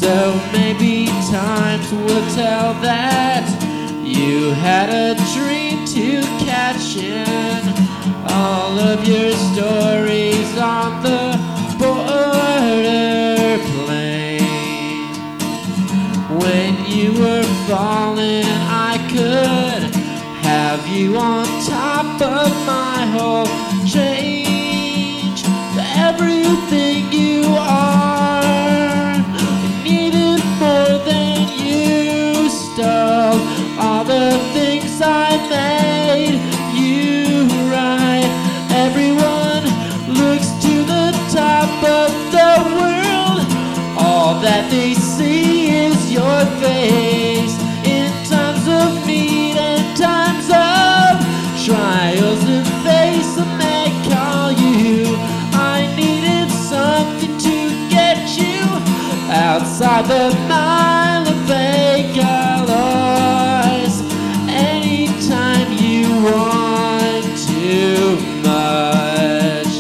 So maybe times will tell that you had a dream to catch in. All of your stories on the border plane. When you were falling, I could have you on top of my whole change. Everything you are, I needed more than you stole. All the things I made you right. Everyone looks to the top of the world. All that they see is your face. In times of need and times of trials and face, I may call you. I needed something to get you outside the mile of fake alloys. Anytime you want too much.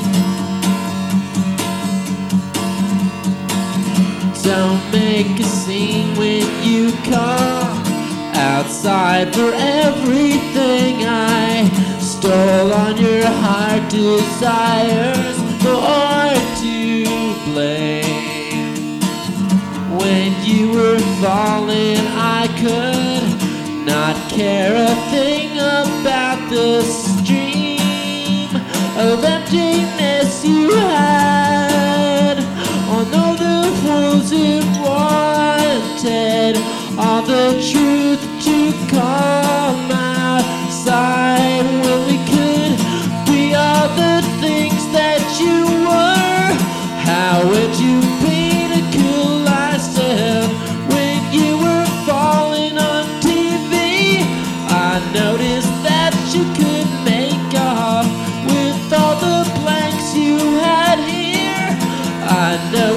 Don't make a scene when you come outside for everything I stole on your heart. Desires more to blame. When you were falling, I could not care a thing about the stream of emptiness you had. On all the fools it wanted, all the truth to come outside. When we could be all the things that you were, how would you paint a cool lifestyle? When you were falling on TV, I noticed that you could make off with all the blanks you had here. I know